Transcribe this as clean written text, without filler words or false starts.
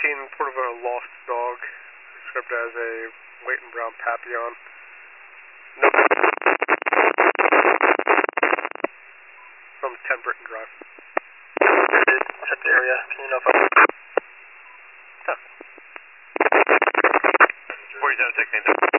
report of a lost dog, described as a white and brown Papillon. No. From 10 Britton Drive. Check the area. Can you know if I'm... 4716.